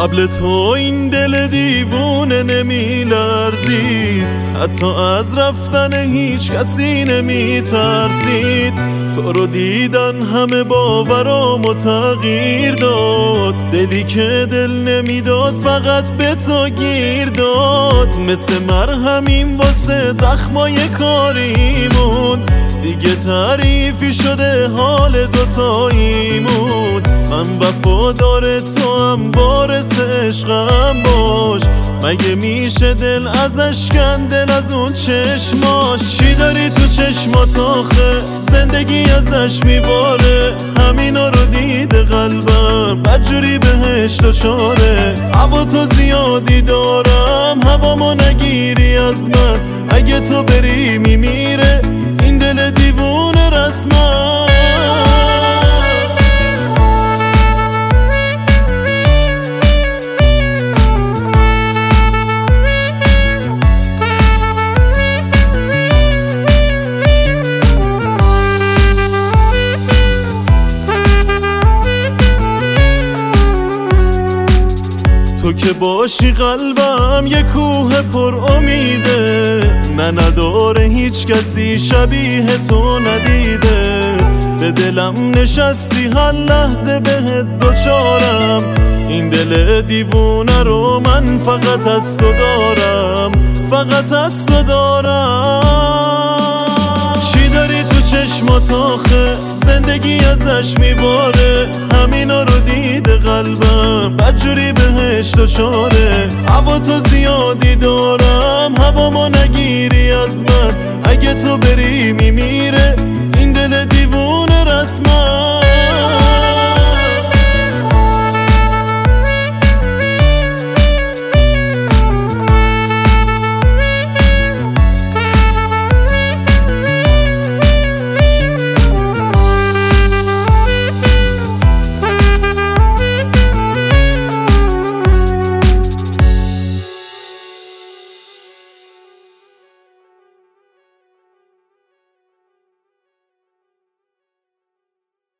قبل تو این دل دیوونه نمی لرزید، حتی از رفتن هیچ کسی نمی ترسید. تو رو دیدن همه باورامو تغییر داد، دلی که دل نمیداد فقط به تو گیر داد. مثل مرهمیم واسه زخمای کاریمون، دیگه تعریفی شده حال دوتاییمون. من وفادار تو هم وارث عشقم باش، مگه میشه دل ازش کن، دل از اون چشماش. چی داری تو چشمات آخه زندگی ازش میباره، همینا رو دیده قلبم بدجوری بهش دچاره. هوا تو زیادی دارم هوامو نگیری از من، اگه تو بری میمیره این دل دیوونه رسما. تو که باشی قلبم یه کوه پر امیده، نه نداره هیچ کسی شبیه تو ندیده. به دلم نشستی هر لحظه بهت دوچارم، این دل دیوونه رو من فقط از تو دارم، فقط از تو دارم. چی داری تو چشمات آخه زندگی ازش میباره، همینا رو دیده قلبم بدجوری بهش دچاره. هوا تو زیادی دارم هوامو نگیری از من، اگه تو بری میمیره این دل دیوونه رسما.